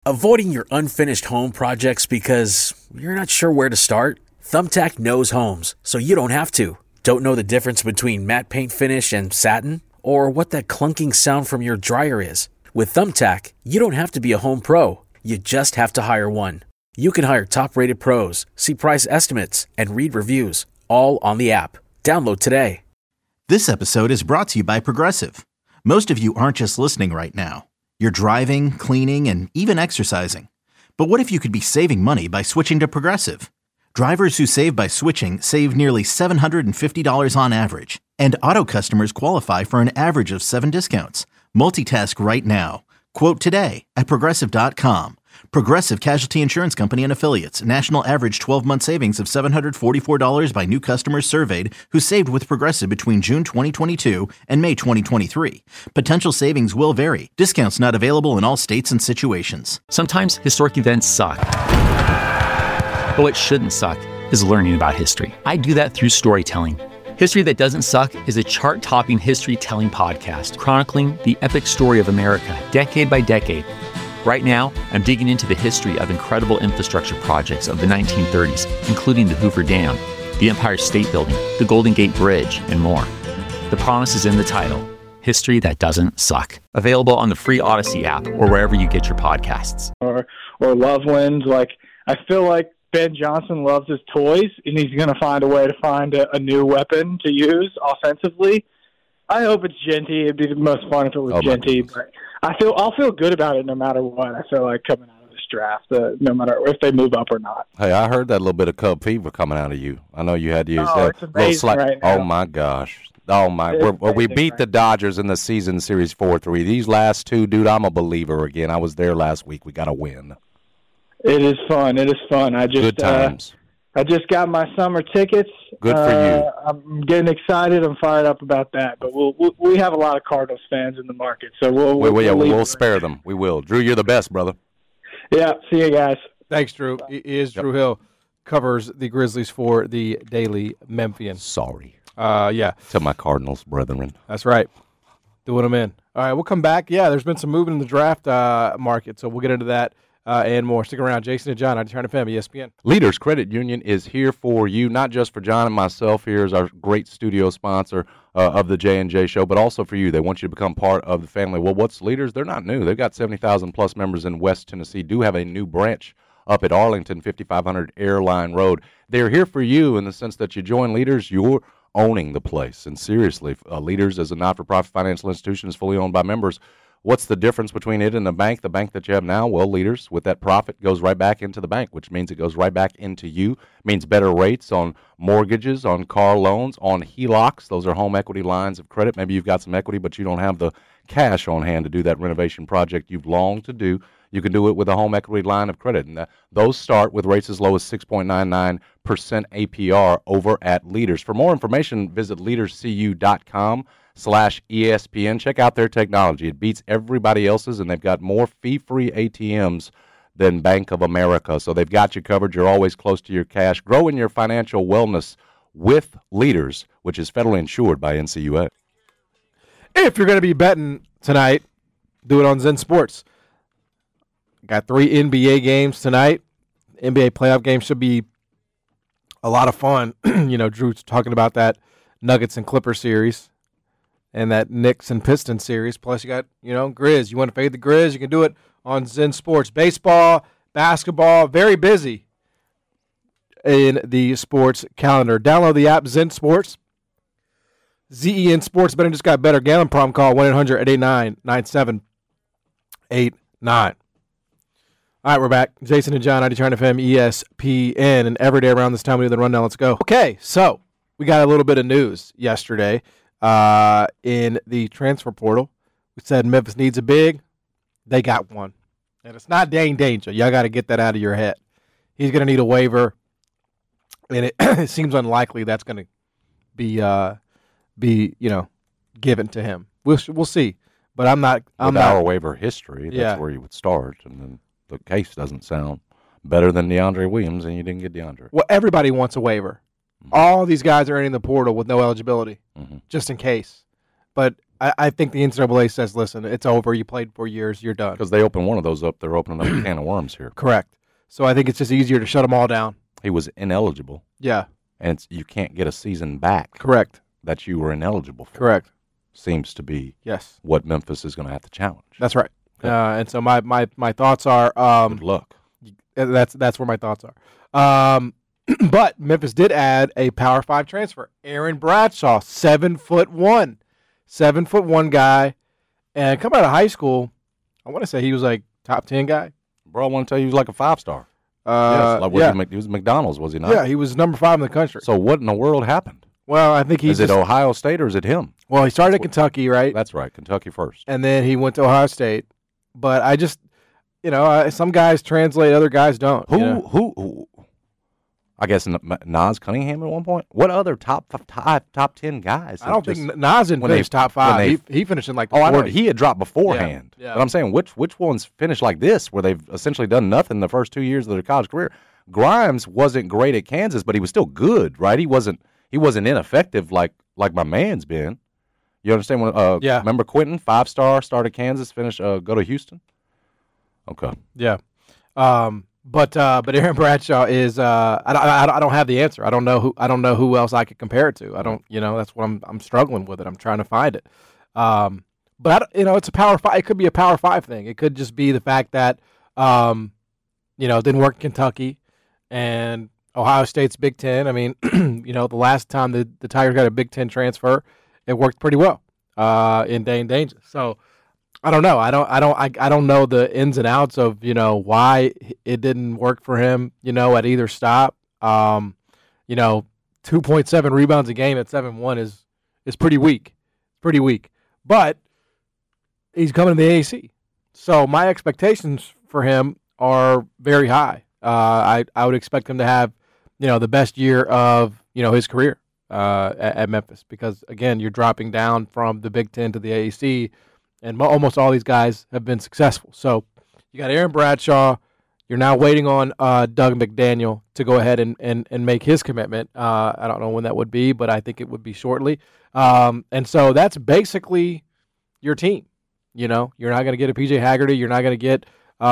Avoiding your unfinished home projects because you're not sure where to start? Thumbtack knows homes, so you don't have to. Don't know the difference between matte paint finish and satin? Or what that clunking sound from your dryer is? With Thumbtack, you don't have to be a home pro. You just have to hire one. You can hire top-rated pros, see price estimates, and read reviews, all on the app. Download today. This episode is brought to you by Progressive. Most of you aren't just listening right now. You're driving, cleaning, and even exercising. But what if you could be saving money by switching to Progressive? Drivers who save by switching save nearly $750 on average. And auto customers qualify for an average of 7 discounts. Multitask right now. Quote today at Progressive.com. Progressive Casualty Insurance Company and Affiliates. National average 12-month savings of $744 by new customers surveyed who saved with Progressive between June 2022 and May 2023. Potential savings will vary. Discounts not available in all states and situations. Sometimes historic events suck. But what shouldn't suck is learning about history. I do that through storytelling. History That Doesn't Suck is a chart-topping history-telling podcast chronicling the epic story of America, decade by decade. Right now, I'm digging into the history of incredible infrastructure projects of the 1930s, including the Hoover Dam, the Empire State Building, the Golden Gate Bridge, and more. The promise is in the title, History That Doesn't Suck. Available on the free Odyssey app or wherever you get your podcasts. Or Loveland. I feel like Ben Johnson loves his toys, and he's going to find a way to find a new weapon to use offensively. I hope it's Genty. It'd be the most fun if it was Genty, but I'll feel good about it no matter what. I feel like coming out of this draft, no matter if they move up or not. Hey, I heard that little bit of Cub fever coming out of you. I know you had to use that it's amazing right now. Oh my gosh! Oh my! We beat the Dodgers in the season series 4-3. These last two, dude, I'm a believer again. I was there last week. We got to win. It is fun. Good times. I just got my summer tickets. Good for you. I'm getting excited. I'm fired up about that. But we have a lot of Cardinals fans in the market, so we'll spare them. We will. Drew, you're the best, brother. Yeah. See you guys. Thanks, Drew. Drew Hill, covers the Grizzlies for the Daily Memphian. Sorry. Yeah. To my Cardinals brethren. That's right. Doing them in. All right, we'll come back. Yeah, there's been some movement in the draft market, so we'll get into that. And more. Stick around. Jason and John, 90 FM, ESPN. Leaders Credit Union is here for you, not just for John and myself here as our great studio sponsor of the J&J Show, but also for you. They want you to become part of the family. Well, what's Leaders? They're not new. They've got 70,000-plus members in West Tennessee, do have a new branch up at Arlington, 5500 Airline Road. They're here for you in the sense that you join Leaders, you're owning the place. And seriously, Leaders as a not-for-profit financial institution is fully owned by members. What's the difference between it and the bank that you have now? Well, Leaders, with that profit, goes right back into the bank, which means it goes right back into you. It means better rates on mortgages, on car loans, on HELOCs. Those are home equity lines of credit. Maybe you've got some equity, but you don't have the cash on hand to do that renovation project you've longed to do. You can do it with a home equity line of credit. And those start with rates as low as 6.99% APR over at Leaders. For more information, visit leaderscu.com/ESPN. Check out their technology. It beats everybody else's, and they've got more fee-free ATMs than Bank of America. So they've got you covered. You're always close to your cash. Growing your financial wellness with Leaders, which is federally insured by NCUA. If you're going to be betting tonight, do it on Zen Sports. Got 3 NBA games tonight. NBA playoff game should be a lot of fun. Drew's talking about that Nuggets and Clippers series and that Knicks and Pistons series. Plus, you got, Grizz. You want to fade the Grizz? You can do it on Zen Sports. Baseball, basketball, very busy in the sports calendar. Download the app Zen Sports. ZEN Sports Betting just got better. Gambling problem, call 1-800-889-9789. All right, we're back. Jason and John, 90 FM, ESPN, and every day around this time we do the rundown. Let's go. Okay, so we got a little bit of news yesterday in the transfer portal. We said Memphis needs a big. They got one. And it's not Dane Danger. Y'all got to get that out of your head. He's going to need a waiver, and it seems unlikely that's going to be given to him. We'll see. But I'm not. Our waiver history, that's where you would start, and then the case doesn't sound better than DeAndre Williams, and you didn't get DeAndre. Well, everybody wants a waiver. Mm-hmm. All these guys are entering the portal with no eligibility, just in case. But I think the NCAA says, listen, it's over. You played 4 years. You're done. Because they open one of those up, they're opening up a can of worms here. Correct. So I think it's just easier to shut them all down. He was ineligible. Yeah. And you can't get a season back. Correct. That you were ineligible for. Correct. Seems to be yes what Memphis is going to have to challenge. That's right. Okay. And so my thoughts are good luck. That's where my thoughts are. But Memphis did add a Power 5 transfer, Aaron Bradshaw, 7'1", 7'1" guy, and coming out of high school, I want to say he was like top 10 guy. Bro, I want to tell you, he was like a 5-star. Yes, like he was McDonald's, was he not? Yeah, he was number 5 in the country. So what in the world happened? Well, I think he's. Is it Ohio State or is it him? Well, he started at Kentucky, right? That's right, Kentucky first. And then he went to Ohio State. But I just, some guys translate, other guys don't. Who? I guess Nas Cunningham at one point. What other top 10 guys? I don't think Nas didn't finish top 5. He finished in like the 40s. I know he had dropped beforehand. Yeah. But I'm saying which ones finished like this, where they've essentially done nothing the first 2 years of their college career. Grimes wasn't great at Kansas, but he was still good, right? He wasn't ineffective like my man's been. You understand what? Yeah. Remember Quentin, 5-star, started Kansas, finished go to Houston. Okay. Yeah. But Aaron Bradshaw is I don't have the answer. I don't know who else I could compare it to. I don't that's what I'm struggling with it. I'm trying to find it. But it's a Power 5. It could be a Power 5 thing. It could just be the fact that it didn't work in Kentucky and Ohio State's Big Ten. I mean, the last time the Tigers got a Big Ten transfer, it worked pretty well in Dane Danger. So I don't know. I don't know the ins and outs of why it didn't work for him. At either stop. 2.7 rebounds a game at 7'1" is pretty weak. Pretty weak. But he's coming to the AAC, so my expectations for him are very high. I would expect him to have the best year of his career at Memphis, because again, you're dropping down from the Big Ten to the AAC, and almost all these guys have been successful. So you got Aaron Bradshaw. You're now waiting on Doug McDaniel to go ahead and make his commitment. I don't know when that would be, but I think it would be shortly. And so that's basically your team. You're not going to get a PJ Haggerty. You're not going to get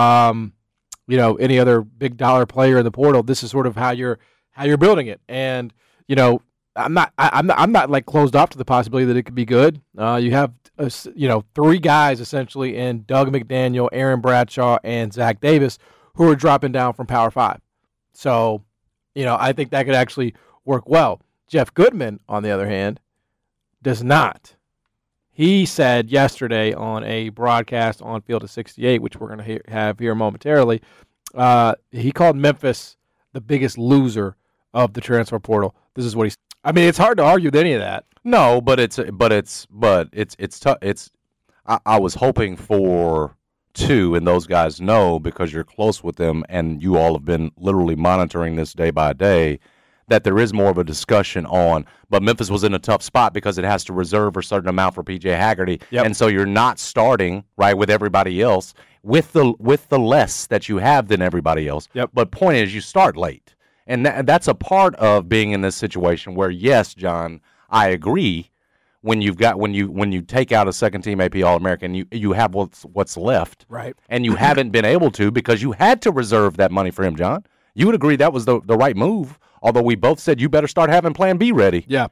any other big dollar player in the portal. This is sort of how you're building it. And I'm not like closed off to the possibility that it could be good. You have three guys essentially in Doug McDaniel, Aaron Bradshaw, and Zach Davis, who are dropping down from Power 5. So, I think that could actually work well. Jeff Goodman, on the other hand, does not. He said yesterday on a broadcast on Field of 68, which we're going to have here momentarily, he called Memphis the biggest loser of the transfer portal. This is what he said. I mean, it's hard to argue with any of that. No, but it's tough. I was hoping for two, and those guys know, because you're close with them and you all have been literally monitoring this day by day, that there is more of a discussion on, but Memphis was in a tough spot because it has to reserve a certain amount for PJ Haggerty. Yep. And so you're not starting right with everybody else with the less that you have than everybody else. Yep. But point is, you start late. And that's a part of being in this situation where, yes, John, I agree. When you take out a second team AP All-American, you have what's left, right? And you haven't been able to because you had to reserve that money for him, John. You would agree that was the right move. Although we both said you better start having Plan B ready. Yeah,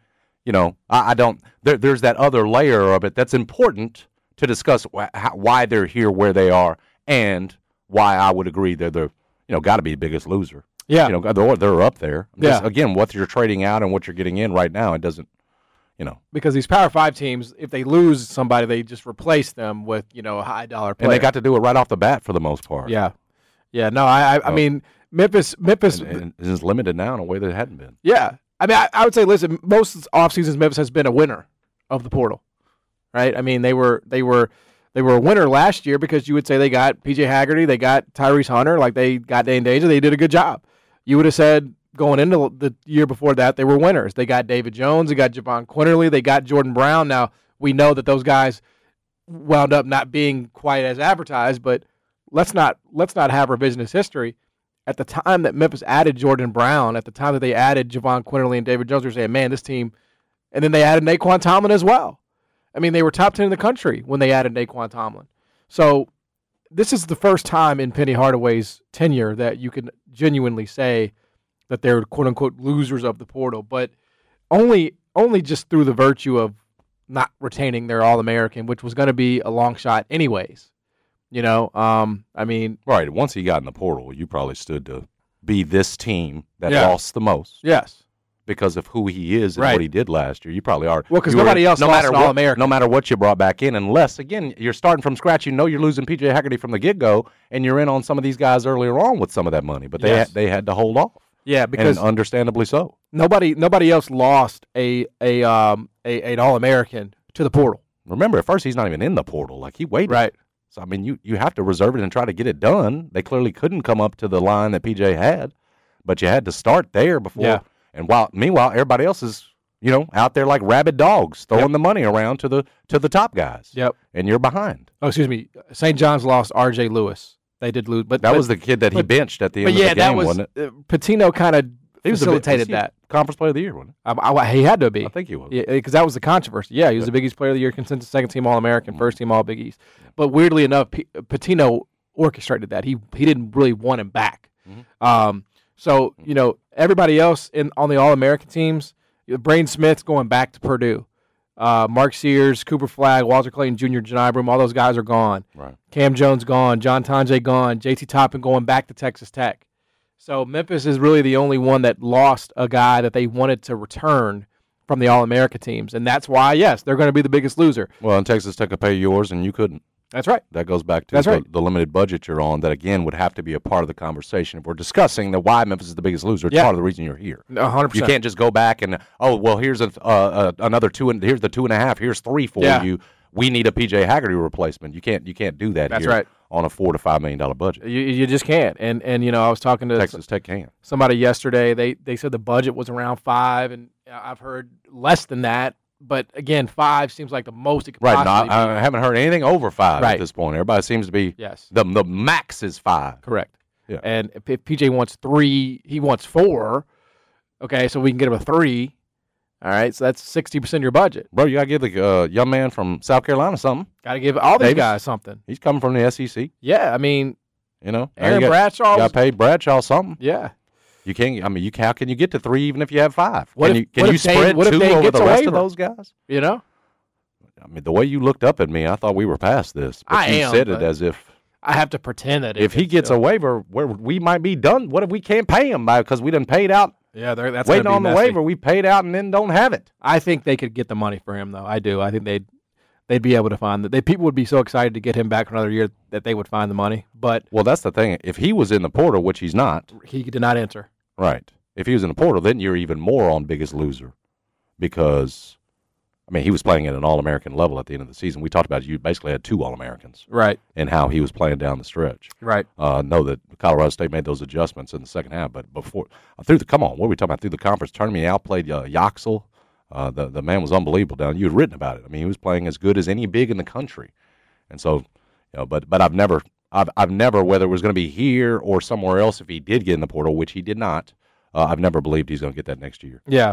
I don't. There's that other layer of it that's important to discuss why they're here where they are and why I would agree they're got to be the biggest loser. Yeah, they're up there. Yeah. Again, what you're trading out and what you're getting in right now, it doesn't. Because these Power 5 teams, if they lose somebody, they just replace them with a high dollar player. And they got to do it right off the bat for the most part. Yeah. No, I mean Memphis is limited now in a way that it hadn't been. Yeah, I mean I would say, listen, most off seasons Memphis has been a winner of the portal, right? I mean they were a winner last year because you would say they got PJ Haggerty, they got Tyrese Hunter, like they got Dane Danger, they did a good job. You would have said going into the year before that they were winners. They got David Jones, they got Javon Quinterly, they got Jordan Brown. Now we know that those guys wound up not being quite as advertised, but let's not have revisionist history. At the time that Memphis added Jordan Brown, at the time that they added Javon Quinterly and David Jones, we were saying, man, this team, and then they added Naquan Tomlin as well. I mean, they were top 10 in the country when they added Naquan Tomlin. So this is the first time in Penny Hardaway's tenure that you can genuinely say that they're quote-unquote losers of the portal, but only just through the virtue of not retaining their All-American, which was going to be a long shot anyways. You know, I mean... Right, once he got in the portal, you probably stood to be this team that Yeah. lost the most. Yes. Because of who he is and Right. what he did last year. You probably are. Well, because You were- nobody else lost an All-American. No matter what you brought back in, unless, again, you're starting from scratch. You know you're losing P.J. Haggerty from the get-go, and you're in on some of these guys earlier on with some of that money. But they had to hold off. Yeah, because and understandably so. nobody else lost an All-American to the portal. Remember, at first, he's not even in the portal. Like, he waited. Right. So, I mean, you have to reserve it and try to get it done. They clearly couldn't come up to the line that P.J. had, but you had to start there before. Yeah. And meanwhile, everybody else is, out there like rabid dogs throwing the money around to the top guys. Yep. And you're behind. Oh, excuse me. St. John's lost R.J. Lewis. They did lose, but That was the kid that he benched at the end of the game, wasn't it? Patino kind of facilitated was he that. Conference Player of the Year, wasn't He had to be. I think he was. Yeah, because that was the controversy. Yeah, he was the Big East Player of the Year, consensus second-team All-American, first-team All-Big East. But weirdly enough, Patino orchestrated that. He didn't really want him back. So, everybody else on the All-American teams, Braden Smith's going back to Purdue. Mark Sears, Cooper Flagg, Walter Clayton Jr., Janai Broom, all those guys are gone. Right. Cam Jones gone. John Tonje gone. JT Toppin going back to Texas Tech. So Memphis is really the only one that lost a guy that they wanted to return from the All-America teams. And that's why, yes, they're going to be the biggest loser. Well, and Texas Tech could pay yours, and you couldn't. That's right. That goes back to That's right. the limited budget you're on that, again, would have to be a part of the conversation. If we're discussing why Memphis is the biggest loser, it's part of the reason you're here. 100%. You can't just go back and, here's another two, and here's the 2.5, here's 3 for you. We need a P.J. Haggerty replacement. You can't do that That's here right. on a $4 to $5 million budget. You just can't. And I was talking to Texas Tech can't. somebody yesterday. They said the budget was around 5, and I've heard less than that. But again, 5 seems like the most it could possibly be. I haven't heard anything over 5 Right. at this point. Everybody seems to be Yes. the max is 5. Correct. Yeah. And if PJ wants 3, he wants 4. Okay, so we can get him a 3. All right, so that's 60% of your budget. Bro, you got to give the young man from South Carolina something. Got to give all these Davis. guys something. He's coming from the SEC. Yeah, I mean, Aaron Bradshaw. You got to pay Bradshaw something. Yeah. You can't. I mean, how can you get to 3 even if you have 5? What Can if you spread Dave 2 over gets the a rest waiver? of those guys? You know? I mean, the way you looked up at me, I thought we were past this. But I you am, said it but as if I have to pretend that he gets a waiver, we might be done. What if we can't pay him because we done paid out? Yeah, that's waiting gonna be on the messy. waiver. We paid out and then don't have it. I think they could get the money for him, though. I do. I think they'd be able to find that. People would be so excited to get him back for another year that they would find the money. But Well, that's the thing. If he was in the portal, which he's not, he did not enter. right? If he was in the portal, then you're even more on biggest loser because, I mean, he was playing at an All-American level at the end of the season. We talked about you basically had 2 All-Americans Right. and how he was playing down the stretch. Right. Know that Colorado State made those adjustments in the second half, but before what are we talking about? Through the conference tournament, he outplayed Yaxel. The man was unbelievable down. You had written about it. I mean, he was playing as good as any big in the country, and so, but I've never, whether it was going to be here or somewhere else, if he did get in the portal, which he did not, I've never believed he's going to get that next year. Yeah.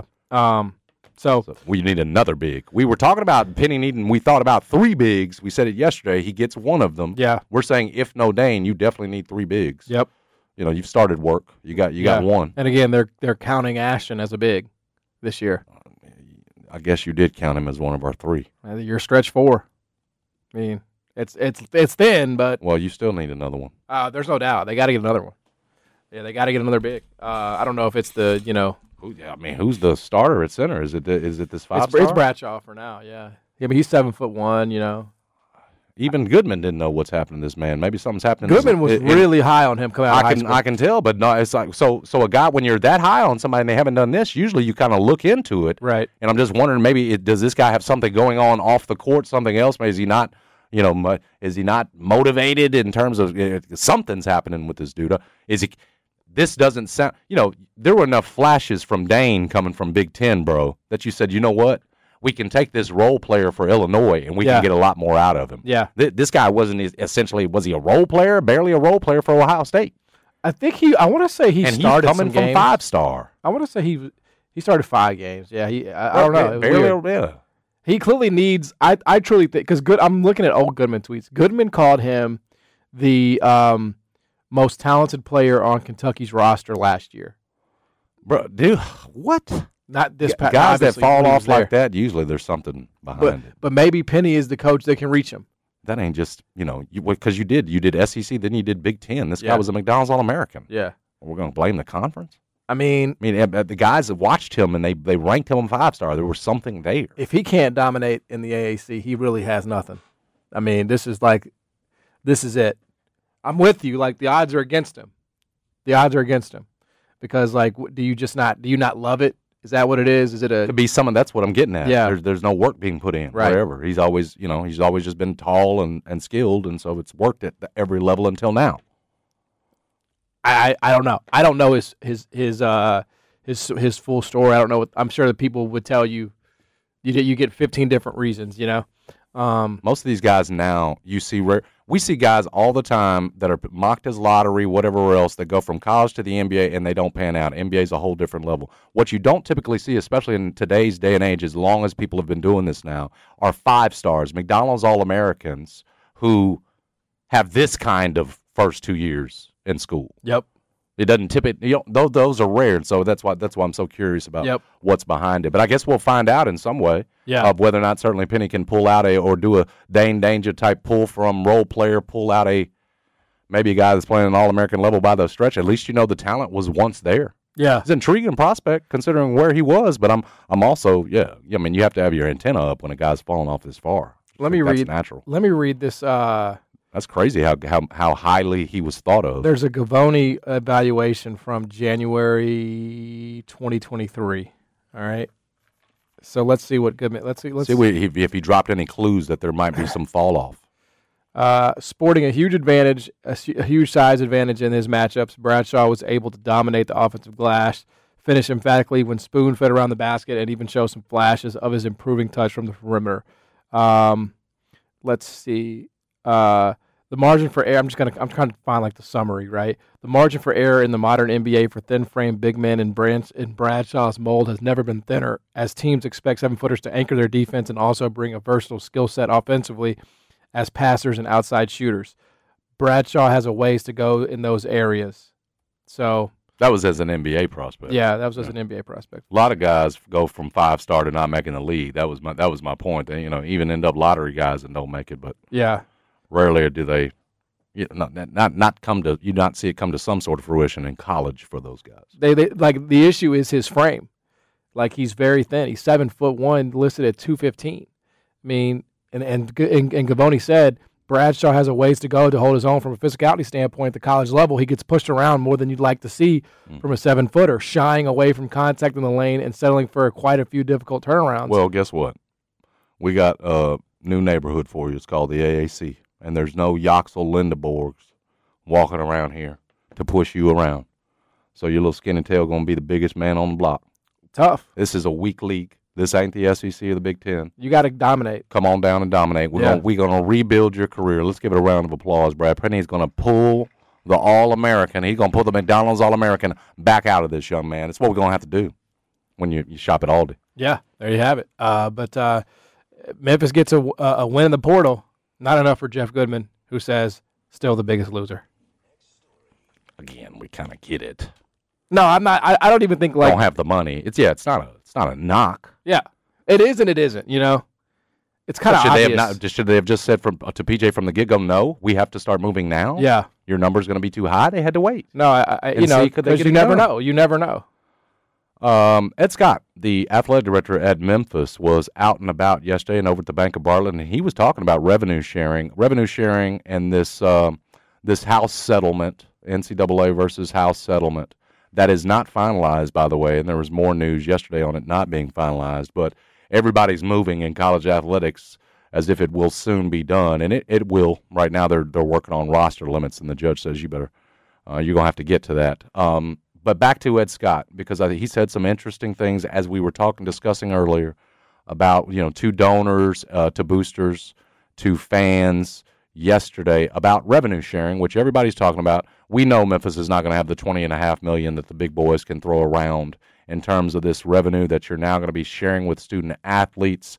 So we need another big. We were talking about Penny needing. We thought about 3 bigs. We said it yesterday. He gets one of them. Yeah. We're saying if no Dane, you definitely need 3 bigs. Yep. You've started work. You got one. And again, they're counting Ashton as a big this year. I guess you did count him as one of our 3. You're stretch 4. I mean, it's thin, but Well, you still need another one. there's no doubt they got to get another one. Yeah, they got to get another big. I don't know if it's the Who's the starter at center? Is it this 5-star? It's Bradshaw for now. Yeah. Yeah, but he's 7'1". Even Goodman didn't know what's happening to this man. Maybe something's happening. Goodman was really high on him coming out of high school. I can tell, but no, it's like so a guy when you're that high on somebody and they haven't done this, usually you kind of look into it, Right. And I'm just wondering, maybe does this guy have something going on off the court, something else? Maybe is he not, is he not motivated in terms of something's happening with this dude? Is he? This doesn't sound. There were enough flashes from Dane coming from Big Ten, bro, that you said, you know what? We can take this role player for Illinois and we can get a lot more out of him. Yeah. This guy wasn't essentially, was he a role player? Barely a role player for Ohio State. I think I want to say he And started he's coming some from games. 5-star. I want to say he started 5 games. Yeah, I don't know. It was Barely, weird. yeah. He clearly needs. I truly think because I'm looking at old Goodman tweets. Goodman called him the most talented player on Kentucky's roster last year. Bro, dude, what? Not this past. Guys that fall off there. like that, usually there's something behind it. But maybe Penny is the coach that can reach him. That ain't just, because you did SEC, then you did Big Ten. This guy was a McDonald's All-American. Yeah. We're going to blame the conference? I mean, the guys that watched him and they ranked him 5-star. There was something there. If he can't dominate in the AAC, he really has nothing. I mean, this is it. I'm with you. Like, the odds are against him. The odds are against him because, like, do you not love it? Is that what it is? Is it a? Could be someone. That's what I'm getting at. Yeah. There's no work being put in. Right. Wherever he's always just been tall and skilled, and so it's worked at every level until now. I don't know. I don't know his full story. I don't know. I'm sure that people would tell you. You get 15 different reasons. Most of these guys now, we see guys all the time that are mocked as lottery, whatever else, that go from college to the NBA and they don't pan out. NBA is a whole different level. What you don't typically see, especially in today's day and age, as long as people have been doing this now, are 5-stars, McDonald's All-Americans who have this kind of first 2 years in school. Yep. It doesn't tip it. Those are rare, and so that's why I'm so curious about what's behind it. But I guess we'll find out in some way of whether or not certainly Penny can pull out or do a Dane Danger type pull from role player, pull out maybe a guy that's playing an All-American level by the stretch. At least the talent was once there. Yeah, it's an intriguing prospect considering where he was. But I'm also I mean, you have to have your antenna up when a guy's falling off this far. Let me read this. That's crazy how highly he was thought of. There's a Gavoni evaluation from January 2023. All right. So let's see what Goodman. Let's see if he dropped any clues that there might be some fall off. Sporting a huge advantage, a huge size advantage in his matchups, Bradshaw was able to dominate the offensive glass, finish emphatically when spoon-fed around the basket, and even show some flashes of his improving touch from the perimeter. Let's see. The margin for error, I'm trying to find like the summary, right? The margin for error in the modern NBA for thin-frame big men in Bradshaw's mold has never been thinner, as teams expect 7-footers to anchor their defense and also bring a versatile skill set offensively as passers and outside shooters. Bradshaw has a ways to go in those areas. So that was as an NBA prospect. Yeah, that was as an NBA prospect. A lot of guys go from 5-star to not making the league. That was my point. They, even end up lottery guys and don't make it, but yeah. Rarely do they, not come to. You not see it come to some sort of fruition in college for those guys. They like the issue is his frame, like he's very thin. He's 7'1", listed at 215. I mean, and Gavoni said Bradshaw has a ways to go to hold his own from a physicality standpoint at the college level. He gets pushed around more than you'd like to see from a 7-footer, shying away from contact in the lane and settling for quite a few difficult turnarounds. Well, guess what? We got a new neighborhood for you. It's called the AAC. And there's no Yoxel Lindeborgs walking around here to push you around. So your little skinny tail going to be the biggest man on the block. Tough. This is a weak league. This ain't the SEC or the Big Ten. You got to dominate. Come on down and dominate. We're going to rebuild your career. Let's give it a round of applause. Brad Penny is going to pull the All-American. He's going to pull the McDonald's All-American back out of this young man. It's what we're going to have to do when you shop at Aldi. Yeah, there you have it. But Memphis gets a win in the portal. Not enough for Jeff Goodman, who says, still the biggest loser. Again, we kind of get it. No, I'm not. I don't even think like don't have the money. It's not a knock. Yeah, it is and it isn't. It's kind of obvious. Should they have just said to PJ from the get-go, no, we have to start moving now? Yeah, your number's going to be too high. They had to wait. No, because you never know. You never know. Ed Scott, the athletic director at Memphis, was out and about yesterday and over at the Bank of Bartlett, and he was talking about revenue sharing, and this house settlement, NCAA versus house settlement, that is not finalized, by the way, and there was more news yesterday on it not being finalized, but everybody's moving in college athletics as if it will soon be done, and it will. Right now they're working on roster limits, and the judge says you're going to have to get to that. But back to Ed Scott, because he said some interesting things as we were discussing earlier about, to donors, to boosters, to fans yesterday about revenue sharing, which everybody's talking about. We know Memphis is not going to have the $20.5 million that the big boys can throw around in terms of this revenue that you're now going to be sharing with student athletes.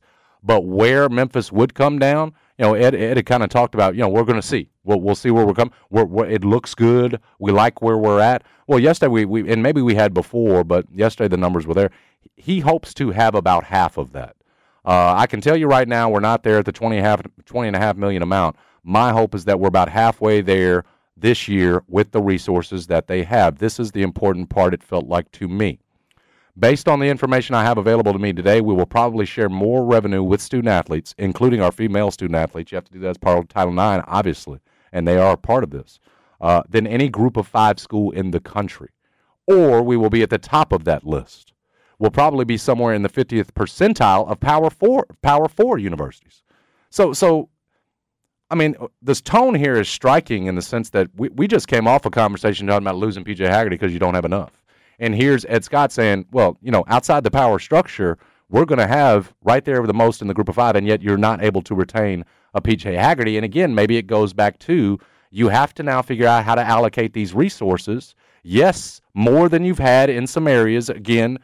But where Memphis would come down, Ed had kind of talked about, we're going to see. We'll see where we're coming. It looks good. We like where we're at. Well, yesterday we and maybe we had before, but yesterday the numbers were there. He hopes to have about half of that. I can tell you right now, we're not there at the $20.5 million amount. My hope is that we're about halfway there this year with the resources that they have. This is the important part, it felt like to me. Based on the information I have available to me today, we will probably share more revenue with student-athletes, including our female student-athletes. You have to do that as part of Title IX, obviously, and they are a part of this, than any Group of 5 school in the country. Or we will be at the top of that list. We'll probably be somewhere in the 50th percentile of Power 4 universities. So I mean, this tone here is striking in the sense that we just came off a conversation talking about losing P.J. Haggerty because you don't have enough. And here's Ed Scott saying, well, outside the power structure, we're going to have right there the most in the Group of 5, and yet you're not able to retain a P.J. Haggerty. And again, maybe it goes back to you have to now figure out how to allocate these resources. Yes, more than you've had in some areas. Again,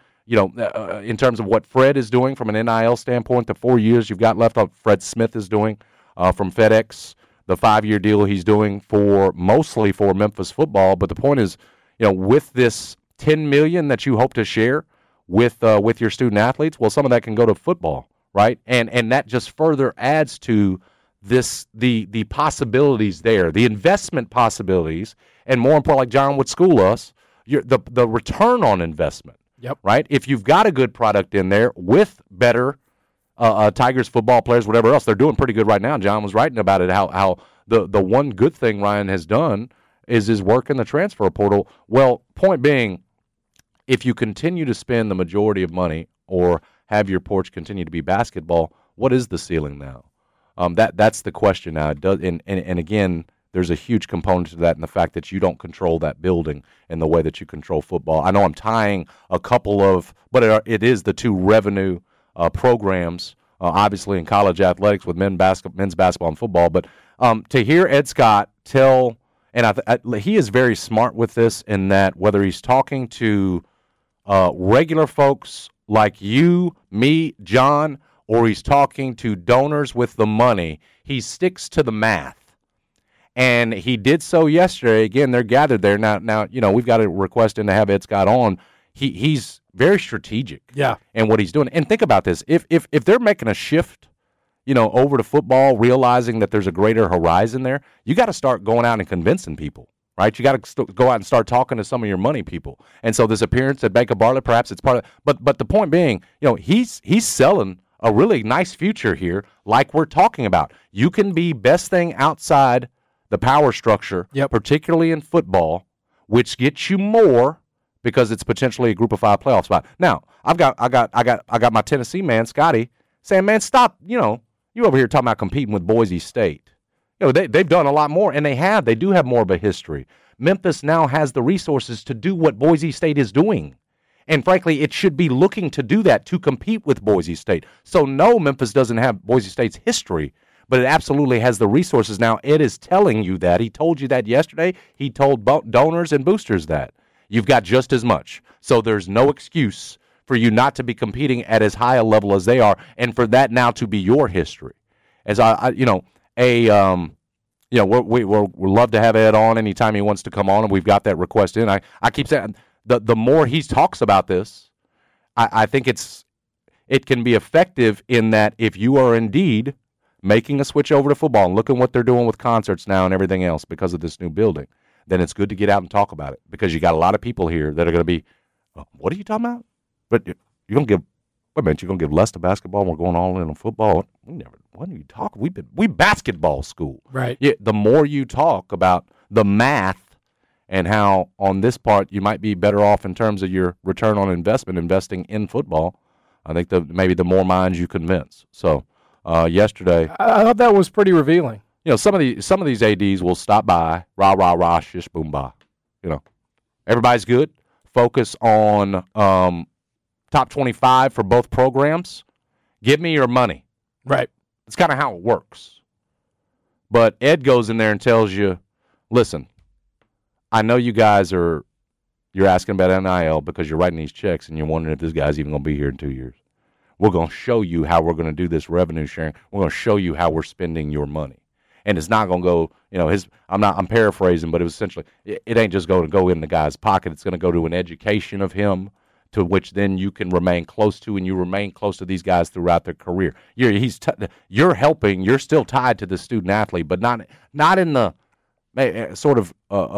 in terms of what Fred is doing from an NIL standpoint, the 4 years you've got left, Fred Smith is doing from FedEx, the 5-year deal he's doing mostly for Memphis football. But the point is, with this $10 million that you hope to share with your student athletes, well, some of that can go to football, right? And that just further adds to the possibilities there, the investment possibilities, and more important, like John would school us, the return on investment. Yep. Right. If you've got a good product in there with better Tigers football players, whatever else, they're doing pretty good right now. John was writing about it, how the one good thing Ryan has done is his work in the transfer portal. Well, point being, if you continue to spend the majority of money or have your porch continue to be basketball, what is the ceiling now? That's the question now. It does, and again, there's a huge component to that in the fact that you don't control that building in the way that you control football. I know I'm tying a couple of, but it is the two revenue programs, obviously in college athletics with men's basketball and football. But to hear Ed Scott tell, and he is very smart with this in that whether he's talking to regular folks like you, me, John, or he's talking to donors with the money, he sticks to the math. And he did so yesterday. Again, they're gathered there. Now, we've got a request in to have Ed Scott on. He's very strategic in what he's doing. And think about this. If they're making a shift, over to football, realizing that there's a greater horizon there, you got to start going out and convincing people, right? You got to go out and start talking to some of your money people. And so this appearance at Bank of Bartlett, perhaps it's part of but the point being, he's selling a really nice future here like we're talking about. You can be best thing outside the power structure, particularly in football, which gets you more because it's potentially a Group of 5 playoff spot. Now, I got my Tennessee man, Scotty, saying, "Man, stop! You over here talking about competing with Boise State. They've done a lot more, and they do have more of a history. Memphis now has the resources to do what Boise State is doing, and frankly, it should be looking to do that to compete with Boise State. So, no, Memphis doesn't have Boise State's history." But it absolutely has the resources now. Ed is telling you that. He told you that yesterday. He told donors and boosters that. You've got just as much. So there's no excuse for you not to be competing at as high a level as they are, and for that now to be your history. As we'll love to have Ed on anytime he wants to come on, and we've got that request in. I keep saying the more he talks about this, I think it can be effective in that if you are indeed making a switch over to football and looking what they're doing with concerts now and everything else because of this new building, then it's good to get out and talk about it because you got a lot of people here that are going to be, what are you talking about? But you're going to give, wait a minute, you're going to give less to basketball and we're going all in on football? What are you talking? We basketball school. Right. Yeah, the more you talk about the math and how on this part you might be better off in terms of your return on investment investing in football, I think maybe the more minds you convince. So, yesterday, I thought that was pretty revealing. Some of these ADs will stop by, rah rah rah, shish boom bah. Everybody's good. Focus on top 25 for both programs. Give me your money. Right. That's kind of how it works. But Ed goes in there and tells you, listen, I know you guys you're asking about NIL because you're writing these checks and you're wondering if this guy's even going to be here in 2 years. We're going to show you how we're going to do this revenue sharing. We're going to show you how we're spending your money. And it's not going to go, I'm paraphrasing, but it was essentially, it ain't just going to go in the guy's pocket. It's going to go to an education of him, to which then you can remain close to, and you remain close to these guys throughout their career. You're helping, you're still tied to the student athlete, but not in the sort of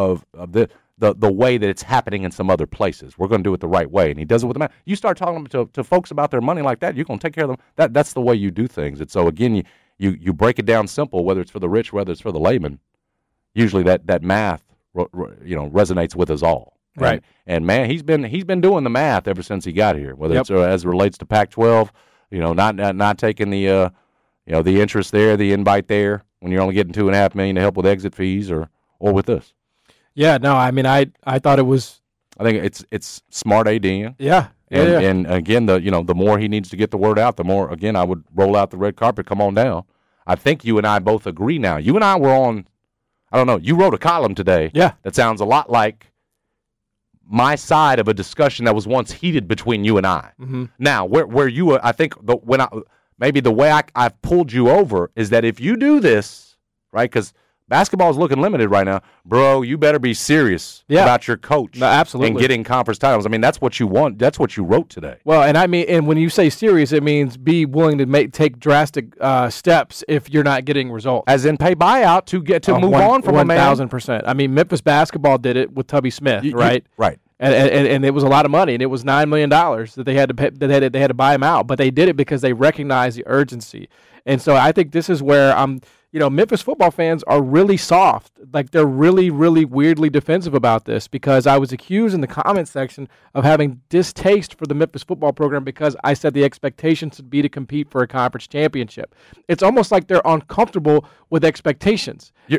the way that it's happening in some other places. We're going to do it the right way, and he does it with the man. You start talking to folks about their money like that, you're going to take care of them. That's the way you do things. And so again, you break it down simple, whether it's for the rich, whether it's for the layman. Usually that math resonates with us all. Right. And man, he's been doing the math ever since he got here, whether it's as it relates to Pac-12, not taking the the interest there, the invite there, when you're only getting $2.5 million to help with exit fees, or with this. Yeah, no, I mean, I thought it was. I think it's smart ADing. Yeah. And again, the more he needs to get the word out, the more, again, I would roll out the red carpet, come on down. I think you and I both agree now. You and I were on, I don't know, you wrote a column today. Yeah. That sounds a lot like my side of a discussion that was once heated between you and I. Mm-hmm. Now, where you, I think, maybe the way I've pulled you over is that if you do this, right, because basketball is looking limited right now, bro, you better be serious about your coach. No, absolutely. And getting conference titles. I mean, that's what you want. That's what you wrote today. Well, and when you say serious, it means be willing to take drastic steps if you're not getting results. As in pay buyout to move on from a man. 1,000%. I mean, Memphis basketball did it with Tubby Smith, right? Right. And it was a lot of money, and it was $9 million that they had to pay, they had to buy him out, but they did it because they recognized the urgency. And so I think this is where Memphis football fans are really soft. Like, they're really, really weirdly defensive about this, because I was accused in the comment section of having distaste for the Memphis football program because I said the expectations would be to compete for a conference championship. It's almost like they're uncomfortable with expectations. Your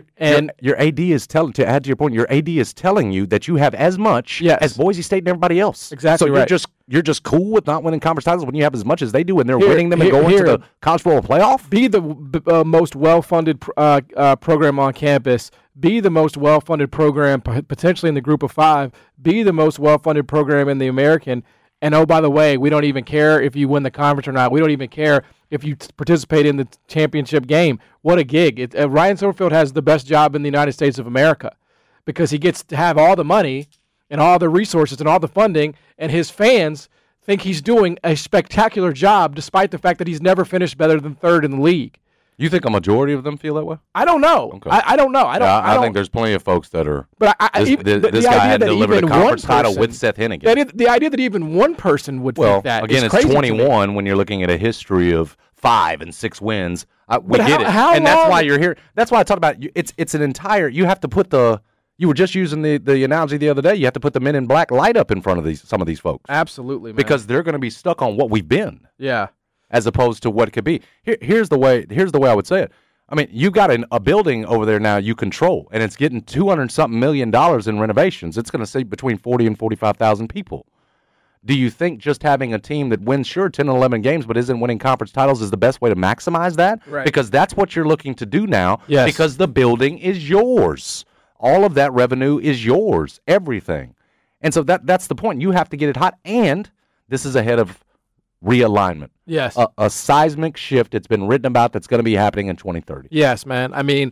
AD is telling, to add to your point, your AD is telling you that you have as much as Boise State and everybody else. Exactly. So right. You're just cool with not winning conference titles when you have as much as they do, and they're winning them and going to the college football playoff? Be the most well-funded program on campus. Be the most well-funded program potentially in the group of five. Be the most well-funded program in the American. And, oh, by the way, we don't even care if you win the conference or not. We don't even care if you participate in the championship game. What a gig. Ryan Silverfield has the best job in the United States of America, because he gets to have all the money and all the resources and all the funding, and his fans think he's doing a spectacular job despite the fact that he's never finished better than third in the league. You think a majority of them feel that way? I don't know. Okay. I don't know. I think there's plenty of folks that are. But this guy had delivered a conference title with Seth Hennigan. The idea that even one person would think that again, is it's crazy 21 when you're looking at a history of 5 and 6 wins. We get it, how and long? that's why you're here. That's why I talked about it's an entire. You have to put the. You were just using the analogy the other day. You have to put the Men in Black light up in front of some of these folks. Absolutely, man. Because they're going to be stuck on what we've been. Yeah. As opposed to what it could be. Here's the way I would say it. I mean, you got a building over there now you control, and it's getting $200-something million in renovations. It's going to seat between 40 and 45,000 people. Do you think just having a team that wins, 10 and 11 games, but isn't winning conference titles is the best way to maximize that? Right. Because that's what you're looking to do now. Yes. Because the building is yours. All of that revenue is yours, everything. And so that's the point. You have to get it hot, and this is ahead of realignment. Yes. A seismic shift that's been written about that's going to be happening in 2030. Yes, man. I mean,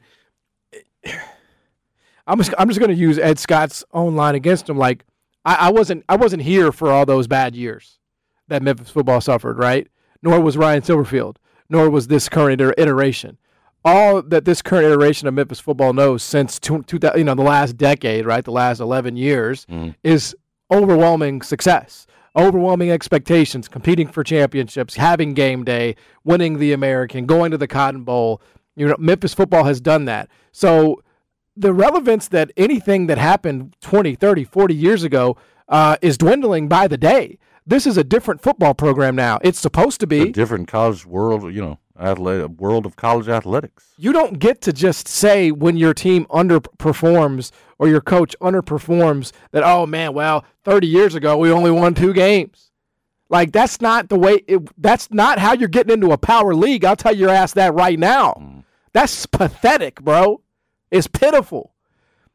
I'm just going to use Ed Scott's own line against him. Like, I wasn't here for all those bad years that Memphis football suffered, right? Nor was Ryan Silverfield, nor was this current iteration. All that this current iteration of Memphis football knows since the last decade, right, the last 11 years, is overwhelming success, overwhelming expectations, competing for championships, having game day, winning the American, going to the Cotton Bowl. Memphis football has done that. So the relevance that anything that happened 20, 30, 40 years ago is dwindling by the day. This is a different football program now. It's supposed to be. A different college world, world of college athletics. You don't get to just say when your team underperforms or your coach underperforms that, oh, man, well, 30 years ago we only won 2 games. Like, that's not the way that's not how you're getting into a power league. I'll tell your ass that right now. That's pathetic, bro. It's pitiful.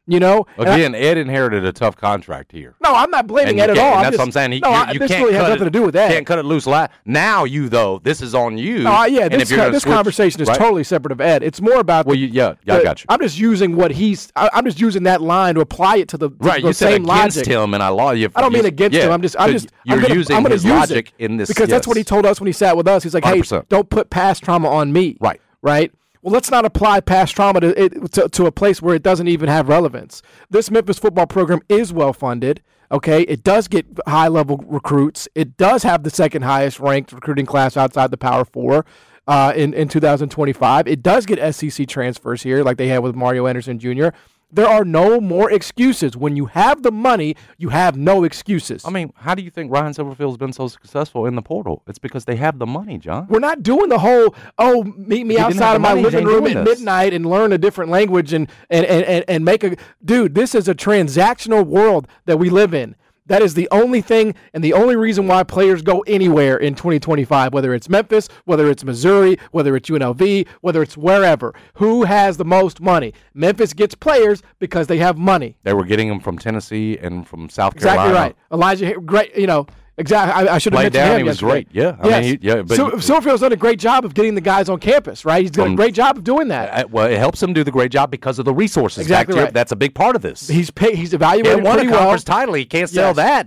You know, again, Ed inherited a tough contract here. No, I'm not blaming Ed at all. That's what I'm saying. This really has nothing to do with that. Can't cut it loose. Now this is on you. This conversation is totally separate of Ed. It's more about. Well, I got you. I'm just using I'm just using that line to apply it to the you same said against logic. him, and I don't mean against him. I'm using his logic in this because that's what he told us when he sat with us. He's like, 100%. hey, don't put past trauma on me. Right. Well, let's not apply past trauma to a place where it doesn't even have relevance. This Memphis football program is well funded. Okay, it does get high level recruits. It does have the second highest ranked recruiting class outside the Power Four in 2025. It does get SEC transfers here, like they had with Mario Anderson Jr. There are no more excuses. When you have the money, you have no excuses. I mean, how do you think Ryan Silverfield's been so successful in the portal? It's because they have the money, John. We're not doing the whole, meet me outside of my living room at midnight and learn a different language and make a... Dude, this is a transactional world that we live in. That is the only thing and the only reason why players go anywhere in 2025, whether it's Memphis, whether it's Missouri, whether it's UNLV, whether it's wherever. Who has the most money? Memphis gets players because they have money. They were getting them from Tennessee and from South Carolina. Exactly right. Elijah, great, exactly. I should have mentioned him. He was great. Yeah. Silverfield's done a great job of getting the guys on campus, right? He's done a great job of doing that. Well, it helps him do the great job because of the resources. Exactly right. That's a big part of this. He's evaluated won pretty a well. conference title. He can't sell that.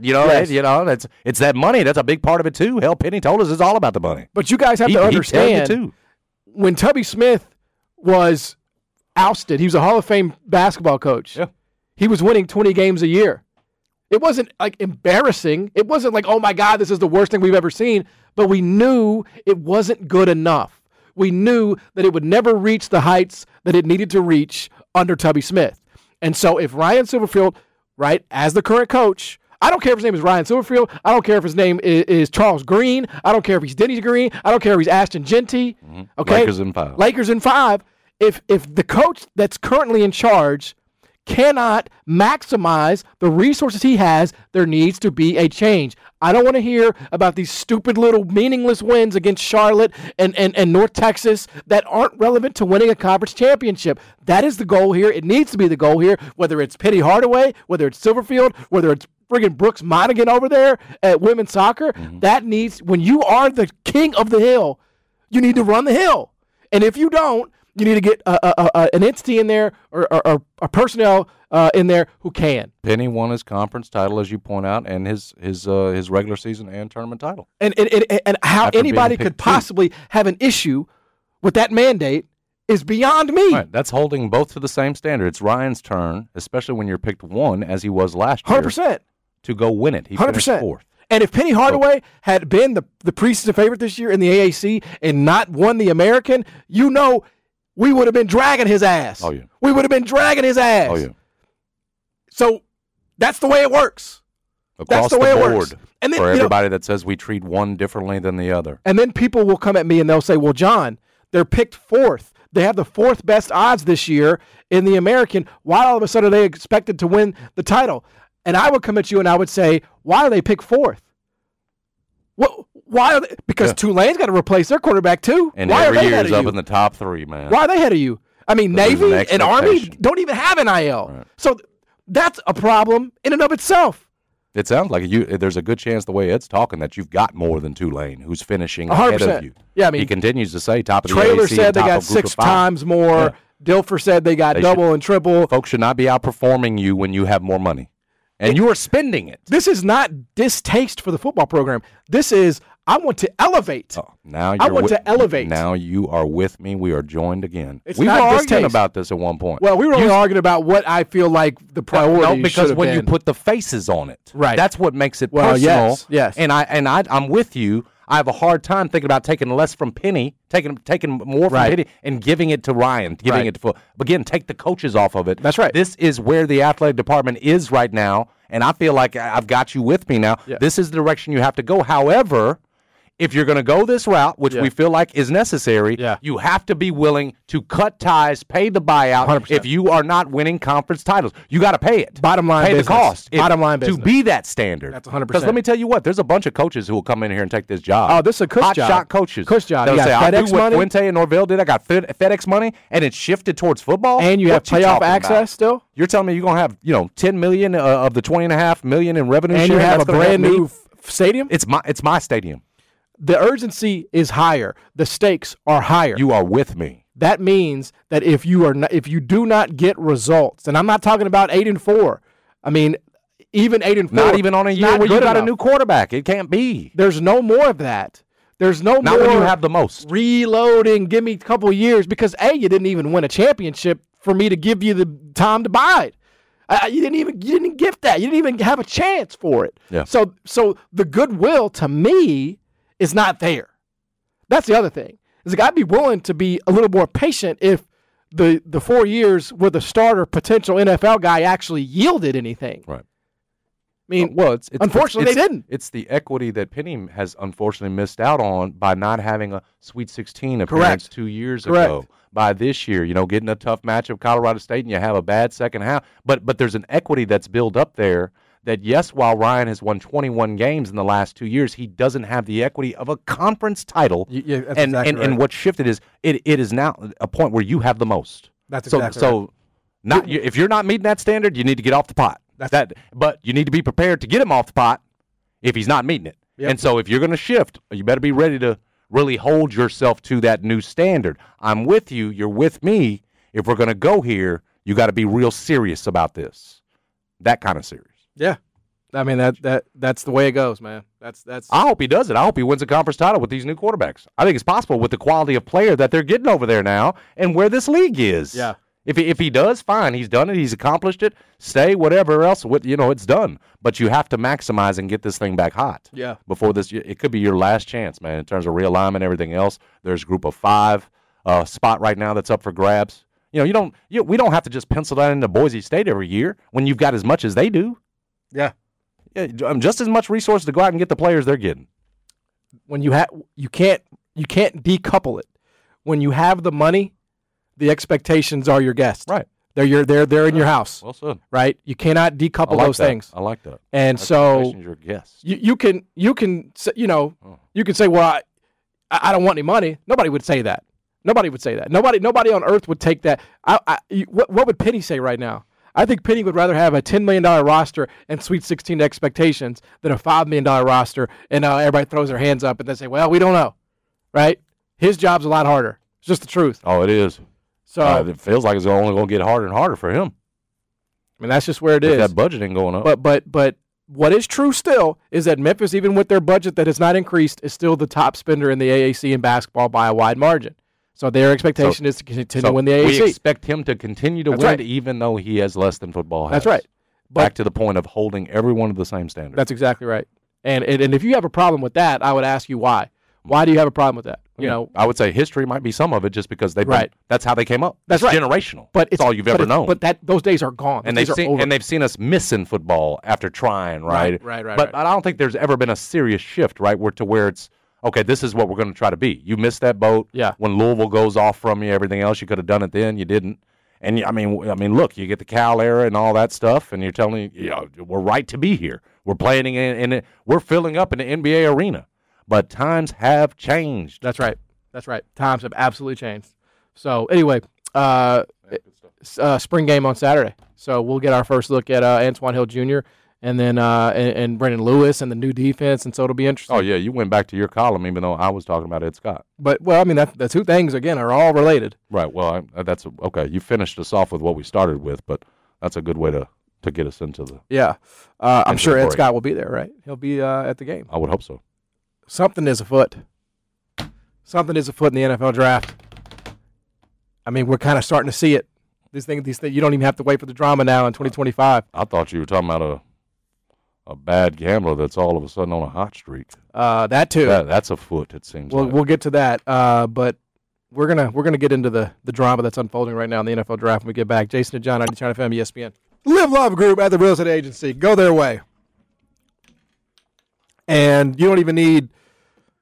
It's that money. That's a big part of it too. Hell, Penny told us it's all about the money. But you guys have to understand too. When Tubby Smith was ousted, he was a Hall of Fame basketball coach. Yeah. He was winning 20 games a year. It wasn't like embarrassing. It wasn't like, oh my God, this is the worst thing we've ever seen. But we knew it wasn't good enough. We knew that it would never reach the heights that it needed to reach under Tubby Smith. And so if Ryan Silverfield, right, as the current coach, I don't care if his name is Ryan Silverfield. I don't care if his name is Charles Green. I don't care if he's Denny Green. I don't care if he's Ashton Genty. Mm-hmm. Okay? Lakers in 5. If the coach that's currently in charge cannot maximize the resources he has, there needs to be a change. I don't want to hear about these stupid little meaningless wins against Charlotte and North Texas that aren't relevant to winning a conference championship. That is the goal here. It needs to be the goal here, whether it's Penny Hardaway, whether it's Silverfield, whether it's friggin' Brooks Monaghan over there at women's soccer. Mm-hmm. That needs, when you are the king of the hill, you need to run the hill. And if you don't, you need to get an entity in there or a personnel in there who can. Penny won his conference title, as you point out, and his regular season and tournament title. And how anybody could possibly have an issue with that mandate is beyond me. Right. That's holding both to the same standard. It's Ryan's turn, especially when you're picked 1, as he was last year, 100%. To go win it. He 100%. finished 4th. And if Penny Hardaway had been the preseason favorite this year in the AAC and not won the American, we would have been dragging his ass. Oh, yeah. We would have been dragging his ass. Oh, yeah. So that's the way it works. Across that's the way board, it works. And then, for everybody that says we treat one differently than the other. And then people will come at me and they'll say, well, John, they're picked 4th. They have the 4th best odds this year in the American. Why all of a sudden are they expected to win the title? And I would come at you and I would say, why are they picked 4th? Why are they? Because Tulane's got to replace their quarterback too. And why every are they year ahead is of up you? in the top 3, man. Why are they ahead of you? I mean, Navy and Army don't even have NIL. Right. So that's a problem in and of itself. It sounds like there's a good chance the way Ed's talking that you've got more than Tulane, who's finishing ahead of you. Yeah, I mean, he continues to say top of the Trailer AAC said they top got of group 6 of 5. times more. Yeah. Dilfer said they got double and triple. Folks should not be outperforming you when you have more money. And you are spending it. This is not distaste for the football program. This is, I want to elevate. Oh, now I want to elevate. Now you are with me. We are joined again. We were arguing distaste. about this at one point. Well, we were only arguing about what I feel like the priority No, because when been. you put the faces on it, right. That's what makes it personal. Yes. And I'm with you. I have a hard time thinking about taking less from Penny, taking more from Penny, and giving it to Ryan, giving it to. Again, take the coaches off of it. That's right. This is where the athletic department is right now, and I feel like I've got you with me now. Yeah. This is the direction you have to go. However, if you're going to go this route, which we feel like is necessary, you have to be willing to cut ties, pay the buyout 100%. if you are not winning conference titles. You got to pay it. Bottom line pay business. the cost. Bottom line business. To be that standard. That's 100%. Because let me tell you what, there's a bunch of coaches who will come in here and take this job. Oh, this is a cush Hot job. shot coaches. Cush job. They'll You say, got I FedEx do what money. Fuente and Norvell did. I got FedEx money, and it's shifted towards football. And you have playoff access still? You're telling me you're going to have, $10 million of the $20.5 million in revenue And share? you have a That's gonna help brand me? new stadium? It's my stadium. The urgency is higher. The stakes are higher. You are with me. That means that if you do not get results, and I'm not talking about 8-4. I mean, even 8-4. Not even on a year where you got a new quarterback. It can't be. There's no more of that. There's no more. Not when you have the most. Reloading. Give me a couple of years because you didn't even win a championship for me to give you the time to buy it. You didn't gift that. You didn't even have a chance for it. Yeah. So the goodwill to me is not there. That's the other thing. Is I'd be willing to be a little more patient if the 4 years where the starter potential NFL guy actually yielded anything. Right. I mean, it's unfortunately, they didn't. It's the equity that Penny has unfortunately missed out on by not having a Sweet 16 appearance 2 years ago. By this year, getting a tough match of Colorado State, and you have a bad second half. But there's an equity that's built up there that, yes, while Ryan has won 21 games in the last 2 years, he doesn't have the equity of a conference title. That's and exactly right. and what shifted is it is now a point where you have the most. That's exactly right. If you're not meeting that standard, you need to get off the pot. But you need to be prepared to get him off the pot if he's not meeting it. Yep. And so if you're going to shift, you better be ready to really hold yourself to that new standard. I'm with you. You're with me. If we're going to go here, you got to be real serious about this. That kind of serious. Yeah. I mean, that's the way it goes, man. That's. I hope he does it. I hope he wins a conference title with these new quarterbacks. I think it's possible with the quality of player that they're getting over there now and where this league is. Yeah. If he does, fine. He's done it. He's accomplished it. Stay, whatever else. It's done. But you have to maximize and get this thing back hot. Yeah. Before this, it could be your last chance, man, in terms of realignment and everything else. There's a group of 5 spot right now that's up for grabs. We don't have to just pencil that into Boise State every year when you've got as much as they do. Yeah. Yeah, just as much resources to go out and get the players they're getting. When you can't decouple it. When you have the money, the expectations are your guests. Right. They're in your house. Well said. Right. You cannot decouple those things. I like that. And so your guest. you can you can say, well, I don't want any money. Nobody would say that. Nobody would say that. Nobody on earth would take that. What would Penny say right now? I think Penny would rather have a $10 million roster and Sweet 16 expectations than a $5 million roster and everybody throws their hands up and they say, well, we don't know. Right? His job's a lot harder. It's just the truth. Oh, it is. So it feels like it's only going to get harder and harder for him. I mean, that's just where it is. That budgeting going up. But what is true still is that Memphis, even with their budget that has not increased, is still the top spender in the AAC in basketball by a wide margin. So their expectation is to continue to win the AAC. We expect him to continue to win, right. even though he has less than football has. That's right. Back to the point of holding everyone to the same standard. That's exactly right. And if you have a problem with that, I would ask you why. Why do you have a problem with that? I would say history might be some of it, just because that's how they came up. That's it's right. Generational. But it's all you've ever known. But those days are gone. And they've seen us missing football after trying, right? Right. But I don't think there's ever been a serious shift, right, to where it's okay. This is what we're going to try to be. You missed that boat. Yeah. When Louisville goes off from you, everything else you could have done it then, you didn't. And I mean, look, you get the Cal era and all that stuff, and you're telling me, we're right to be here. We're playing in it. We're filling up in the NBA arena. But times have changed. That's right. Times have absolutely changed. So anyway, spring game on Saturday. So we'll get our first look at Antoine Hill Jr. and then and Brendan Lewis and the new defense, and so it'll be interesting. Oh yeah, you went back to your column, even though I was talking about Ed Scott. But the two things again are all related. Right. Well, that's okay. You finished us off with what we started with, but that's a good way to get us into the. Yeah, I'm sure Ed Scott will be there. Right, he'll be at the game. I would hope so. Something is afoot. Something is afoot in the NFL draft. I mean, we're kind of starting to see it. These things, you don't even have to wait for the drama now in 2025. I thought you were talking about a bad gambler that's all of a sudden on a hot streak. That too. That's afoot. It seems. We'll get to that. But we're gonna get into the drama that's unfolding right now in the NFL draft when we get back. Jason and John, 92 FM, ESPN. Live Love Group at the Real Estate Agency. Go their way. And you don't even need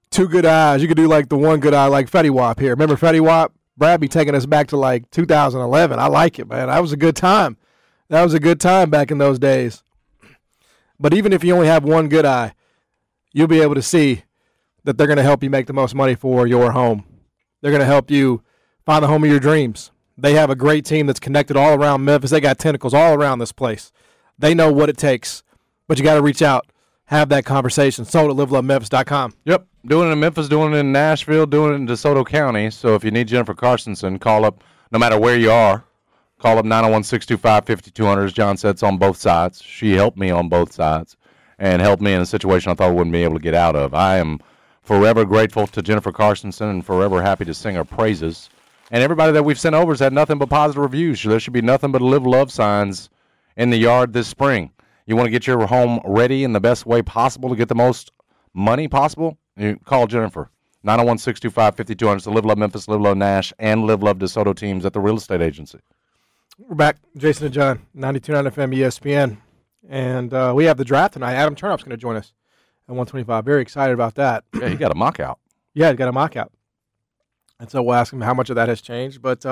two good eyes. You could do like the one good eye, like Fetty Wap here. Remember Fetty Wap? Brad be taking us back to like 2011. I like it, man. That was a good time. That was a good time back in those days. But even if you only have one good eye, you'll be able to see that they're going to help you make the most money for your home. They're going to help you find the home of your dreams. They have a great team that's connected all around Memphis. They got tentacles all around this place. They know what it takes. But you got to reach out, have that conversation. Sold at livelovememphis.com. Yep. Doing it in Memphis, doing it in Nashville, doing it in DeSoto County. So if you need Jennifer Carstensen, call up, no matter where you are, call up 901-625-5200. As John said, it's on both sides. She helped me on both sides and helped me in a situation I thought I wouldn't be able to get out of. I am forever grateful to Jennifer Carstensen and forever happy to sing her praises. And everybody that we've sent over has had nothing but positive reviews. So there should be nothing but Live Love signs in the yard this spring. You want to get your home ready in the best way possible to get the most money possible? You call Jennifer. 901-625-5200. It's the Live Love Memphis, Live Love Nash, and Live Love DeSoto teams at the real estate agency. We're back. Jason and John, 92.9 FM ESPN. And we have the draft tonight. Adam Turnup's going to join us at 125. Very excited about that. Yeah, he got a mock out. Yeah, he got a mock out. And so we'll ask him how much of that has changed. But,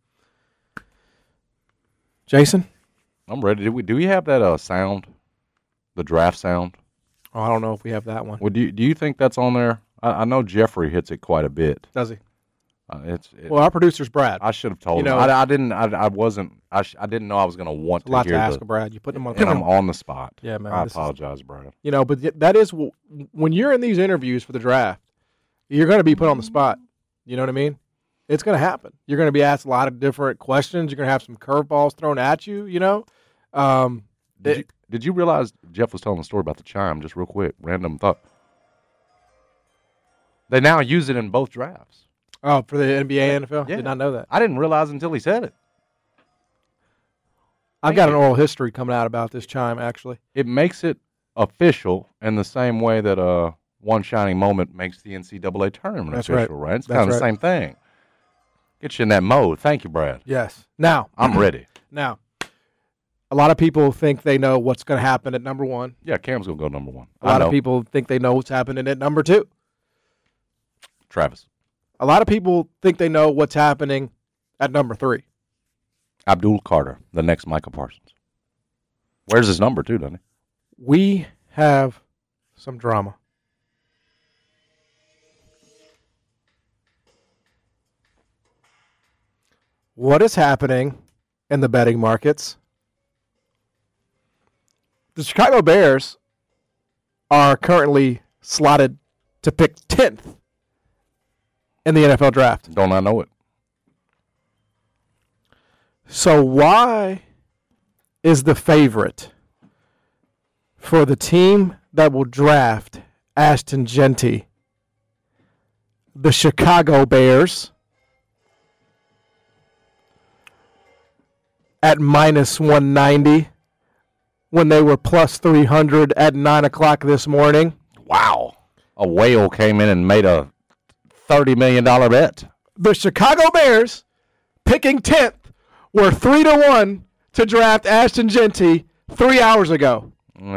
Jason? I'm ready. Do we have that sound, the draft sound? Oh, I don't know if we have that one. Well, do you think that's on there? I know Jeffrey hits it quite a bit. Does he? Well, our producer's Brad. I should have told him. I didn't know I was going to want to hear a lot to ask Brad. You put him on. And I'm on the spot. Yeah, man. I apologize, Brad. But that is when you're in these interviews for the draft, you're going to be put on the spot. You know what I mean? It's going to happen. You're going to be asked a lot of different questions. You're going to have some curveballs thrown at you. You know. Did you realize Jeff was telling a story about the chime? Just real quick, random thought. They now use it in both drafts. Oh, for the NBA, NFL? Yeah. Did not know that. I didn't realize until he said it. I've got an oral history coming out about this chime, actually. It makes it official in the same way that one shining moment makes the NCAA tournament official, right? It's kind of the same thing. Get you in that mode. Thank you, Brad. Yes. Now. I'm ready. Now, a lot of people think they know what's going to happen at number one. Yeah, Cam's going to go number one. A lot of people think they know what's happening at number two. Travis. A lot of people think they know what's happening at number three. Abdul Carter, the next Michael Parsons. Where's his number, too, doesn't he? We have some drama. What is happening in the betting markets? The Chicago Bears are currently slotted to pick 10th in the NFL draft. Don't I know it? So why is the favorite for the team that will draft Ashton Jeanty the Chicago Bears at minus 190 when they were plus 300 at 9 o'clock this morning? Wow. A whale came in and made a $30 million bet. The Chicago Bears, picking 10th, were 3-1 to draft Ashton Jeanty 3 hours ago.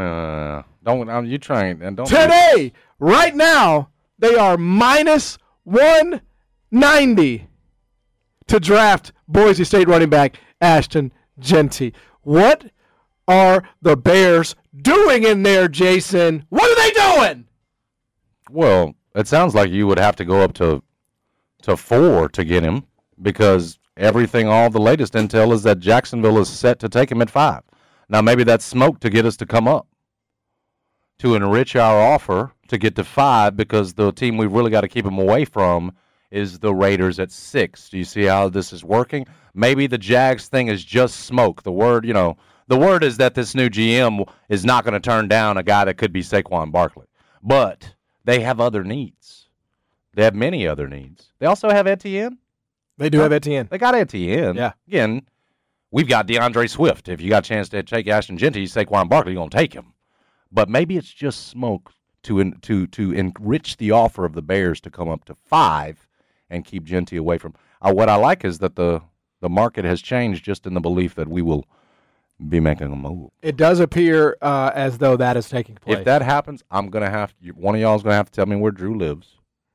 Today, right now, they are minus 190 to draft Boise State running back Ashton Jeanty. What are the Bears doing in there, Jason? What are they doing? Well, it sounds like you would have to go up to 4 to get him because all the latest intel is that Jacksonville is set to take him at 5. Now, maybe that's smoke to get us to come up, to enrich our offer to get to 5 because the team we've really got to keep him away from is the Raiders at 6. Do you see how this is working? Maybe the Jags thing is just smoke. The word is that this new GM is not going to turn down a guy that could be Saquon Barkley. But they have other needs. They have many other needs. They also have Etienne. They do have Etienne. They got Etienne. Yeah. Again, we've got DeAndre Swift. If you got a chance to take Ashton Jeanty, Saquon Barkley, you're going to take him. But maybe it's just smoke to enrich the offer of the Bears to come up to 5 and keep Jeanty away from. What I like is that the market has changed just in the belief that we will be making a move. It does appear as though that is taking place. If that happens, one of y'all is going to have to tell me where Drew lives,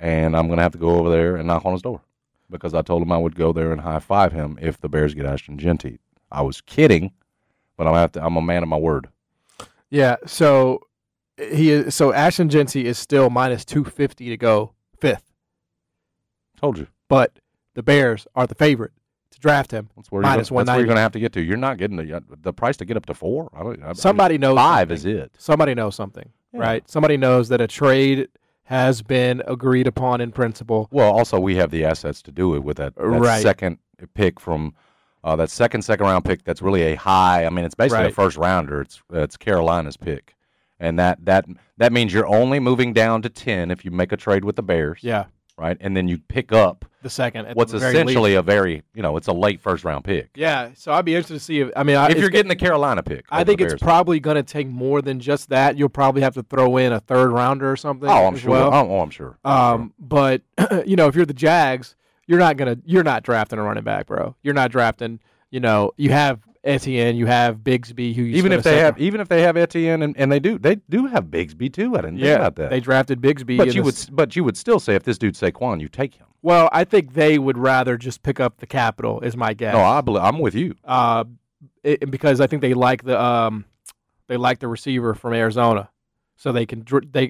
and I'm going to have to go over there and knock on his door because I told him I would go there and high-five him if the Bears get Ashton Jeanty. I was kidding, but I'm a man of my word. Yeah, so Ashton Jeanty is still minus 250 to go fifth. Told you. But the Bears are the favorite to draft him. That's where minus you're 190. going to have to get to. You're not getting the price to get up to 4. Somebody knows 5 something. is it. Somebody knows something, Yeah. right? Somebody knows that a trade has been agreed upon in principle. Well, also we have the assets to do it with that Right. second pick from that second round pick. That's really a high. I mean, it's basically a Right. first rounder. It's Carolina's pick, and that means you're only moving down to 10 if you make a trade with the Bears. Yeah, Right, and then you pick up the second. At what's the very essentially least. a very it's a late first round pick. Yeah, so I'd be interested to see if If you're getting the Carolina pick, I over think the it's Bears. probably going to take more than just that. You'll probably have to throw in a third rounder or something. Oh, I'm as sure. Well. I'm sure. But if you're the Jags, you're not drafting a running back, bro. You're not drafting. You have Etienne, you have Bigsby, who you even spent if they have Etienne and they do have Bigsby too. I didn't think about that. They drafted Bigsby. But you would still say if this dude's Saquon, you take him. Well, I think they would rather just pick up the capital, is my guess. No, I'm with you. Because I think they like the receiver from Arizona, so they can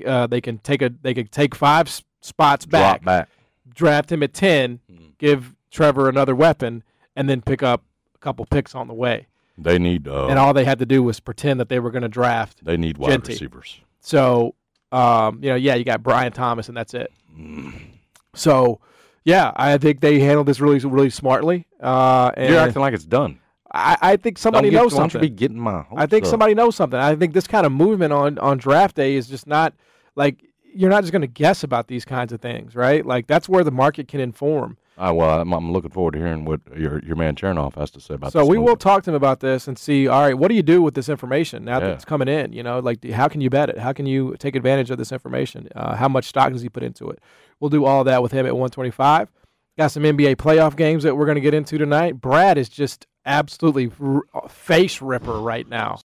take 5 spots back, Drop back. draft him at 10, give Trevor another weapon, and then pick up a couple picks on the way. They need And all they had to do was pretend that they were going to draft. they need wide Jeanty. receivers. So, you got Brian Thomas, and that's it. So, yeah, I think they handled this really, really smartly. And You're acting like it's done. I think somebody knows Don't you something. be getting my hopes I think up. somebody knows something. I think this kind of movement on draft day is just not like you're not just going to guess about these kinds of things, right? Like that's where the market can inform. I'm looking forward to hearing what your man Chernoff has to say about this. So we will movement. talk to him about this and see, all right, what do you do with this information now that Yeah. it's coming in? Like how can you bet it? How can you take advantage of this information? How much stock does he put into it? We'll do all that with him at 125. Got some NBA playoff games that we're going to get into tonight. Brad is just absolutely face ripper right now.